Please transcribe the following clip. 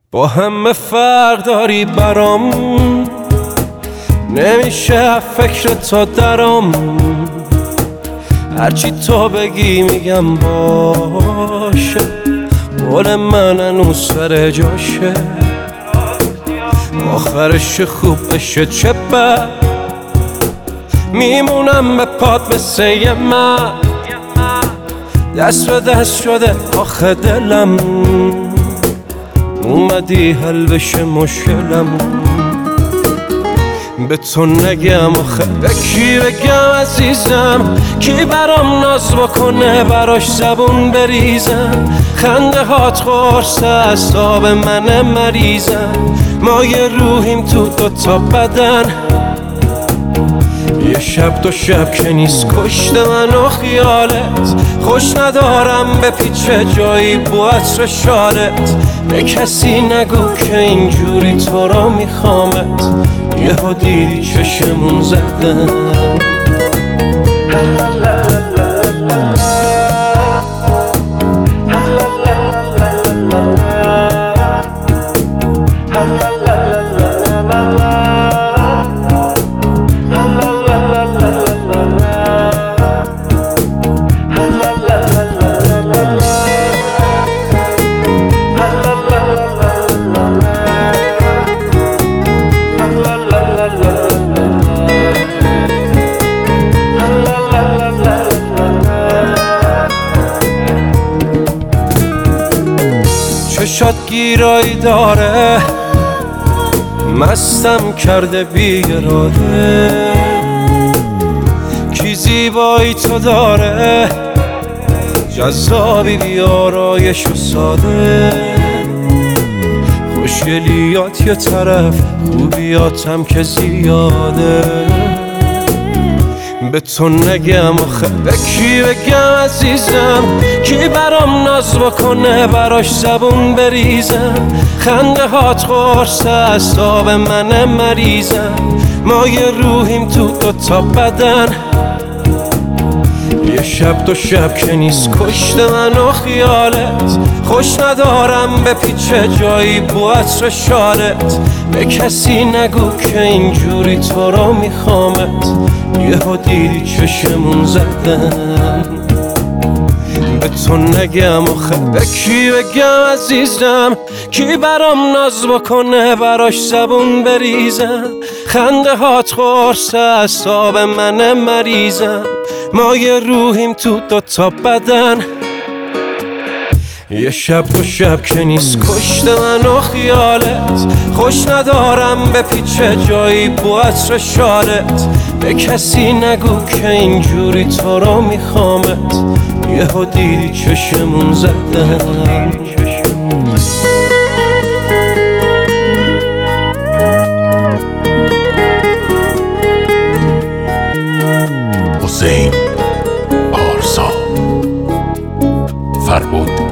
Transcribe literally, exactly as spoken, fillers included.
با همه فرق داری برام، نمیشه فکر تو درام. هرچی تو بگی میگم باشه، قول من هنوز سر جاشه. آخرش خوب بشه چه بد، میمونم به پات مثل یه من. دست به دست شده آخه دلم، اومدی حل بشه مشکلم. به تو نگم آخه به کی بگم عزیزم، کی برام ناز بکنه براش زبون بریزم. خنده هات قرص اعصاب من مریضم، ما یه روحیم تو دوتا بدن. یه شب دو شب که نیست کشته من و خیالت. خوش ندارم به پیچه جایی بو عطر شالت. به کسی نگو که اینجوری تو را میخوامت. یهو دیدی چشمون زدن. چشات گیرایی داره، مستم کرده بی اراده. کی زیبایی تو داره، جذابی بی آرایش و ساده. خوشگلیات یه طرف، خوبیاتم که زیاده. به تو نگم آخه به کی بگم عزیزم، کی برام ناز بکنه براش زبون بریزم. خنده هات قرص اعصاب من مریضم، ما یه روحیم تو دوتا بدن. یه شب دو شب که نیست کشته من و خیالت. خوش ندارم به پیچه جایی بو عطر شالت. به کسی نگو که اینجوری تو را میخوامت. یهو دیدی چشمون زدن. به تو نگم آخه به کی بگم عزیزم، کی برام ناز بکنه براش زبون بریزم. خنده هات قرص اعصاب من مریضم، ما یه روحیم تو دوتا بدن. یه شب دو شب که نیست کشته من و خیالت. خوش ندارم به پیچه جایی بو عطر شالت. به کسی نگو که اینجوری تو را میخوامت. یهو دیدی چشمون زدن. حسین پارسا، فربود